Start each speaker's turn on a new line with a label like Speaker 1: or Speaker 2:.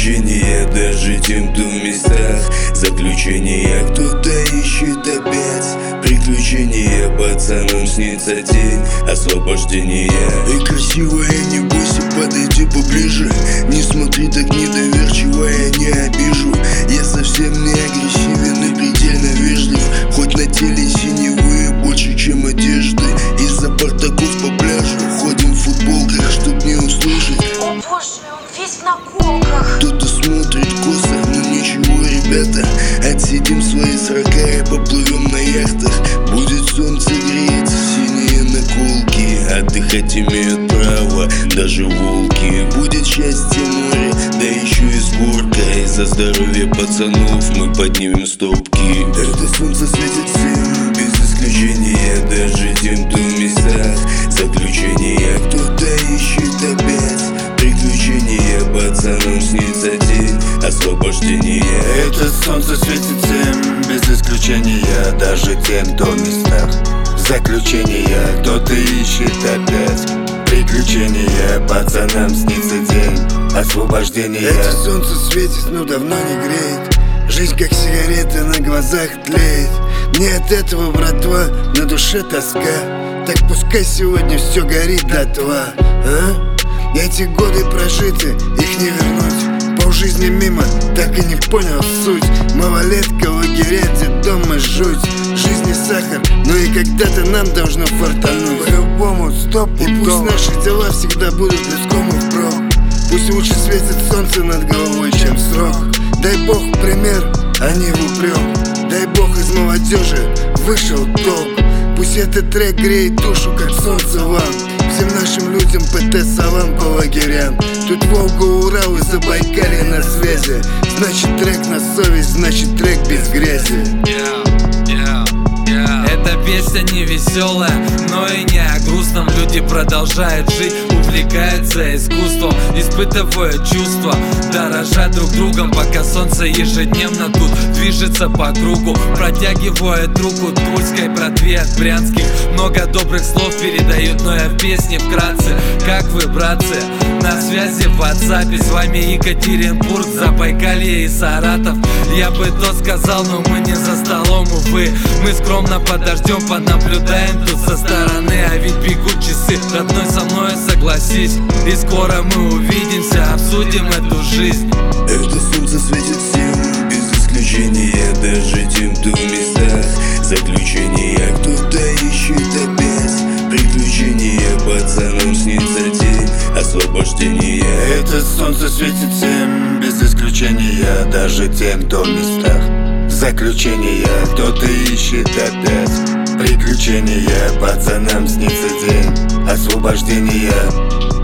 Speaker 1: Приключения даже тем, кто в местах заключения. Кто-то ищет опять приключения, пацанам снится день освобождения. И красивая, не бойся, подойди поближе. Не смотри так недоверчиво, я не обижу. Я совсем не агрессивен и предельно вежлив. Хоть на теле синевые больше, чем одежды. Из-за бардаков по пляжу ходим в футболках, чтоб не услышать.
Speaker 2: О боже, он весь в наколках.
Speaker 1: Кто-то смотрит косо, но ничего, ребята. Отсидим свои 40 и поплывем на яхтах. Будет солнце греть, синие наколки. Отдыхать имеют право даже волки. Будет счастье море, да еще и с горкой. За здоровье пацанов мы поднимем стопки. Это солнце светит всем, без исключения. Даже тем, кто в местах заключения. Кто-то ищет опять приключения, пацанам снится день освобождения.
Speaker 3: Это солнце светит всем, без исключения. Даже тем, кто в местах заключения. Кто-то ищет опять приключения, пацанам снится день освобождения.
Speaker 4: Это солнце светит, но давно не греет. Жизнь как сигарета на глазах тлеет. Мне от этого, братва, на душе тоска. Так пускай сегодня все горит дотла, а? Эти годы прожиты, их не вернуть. Полжизни мимо, так и не понял суть. Малолетка, лагеря, детдома, жуть. Жизнь не сахар, но и когда-то нам должно фартануть. По-любому, стоп, и пусть наши дела всегда будут леском и впрок. Пусть лучше светит солнце над головой, чем срок. Дай Бог пример, а не в упрек. Дай Бог из молодежи вышел толк. Пусть этот трек греет душу, как солнце вам. Всем нашим людям ПТ салам по лагерям. Тут Волга, Урал и Забайкалье на связи. Значит трек на совесть, значит трек без грязи.
Speaker 5: Эта песня не веселая, но и не о грустном. Люди продолжают жить, увлекаются искусством, испытывая чувства, дорожат друг другом, пока солнце ежедневно тут движется по кругу. Протягивает руку Тульской братве от брянских. Много добрых слов передают, но я в песне вкратце. Как вы, братцы? На связи в WhatsApp. С вами Екатеринбург, Забайкалье и Саратов. Я бы то сказал, но мы не за столом, увы. Мы скромно подождем, понаблюдаем тут со стороны. А ведь бегут часы, родной, со мной согласись. И скоро мы увидимся, обсудим эту жизнь.
Speaker 1: Это солнце светит всем, без исключения. Даже тем, кто в местах заключения. Кто-то ищет опять приключения, пацанам снится день освобождения.
Speaker 3: Это солнце светит всем, без исключения. Даже тем, кто в местах заключения. Кто-то ищет опять приключения, пацанам снится день освобождения.